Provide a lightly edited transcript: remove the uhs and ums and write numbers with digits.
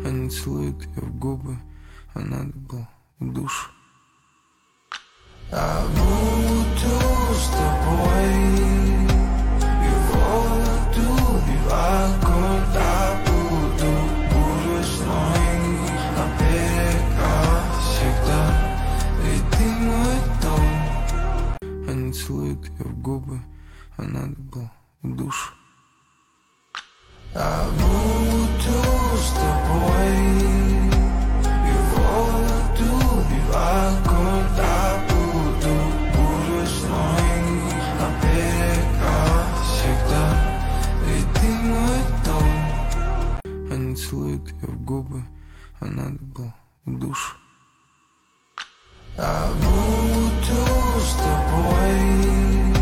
Они целуют ее в губы, а надо было в душ. Я буду с тобой, и воду, и огонь. Я буду с мной на берегах всегда, ведь ты мой дом. Они целуют ее в губы, а надо было в душ. Я буду с тобой, и воду, и огонь. Я буду с мной на берегах всегда, ведь ты мой дом. Они целуют ее в губы, а надо было в душ. Я буду с тобой.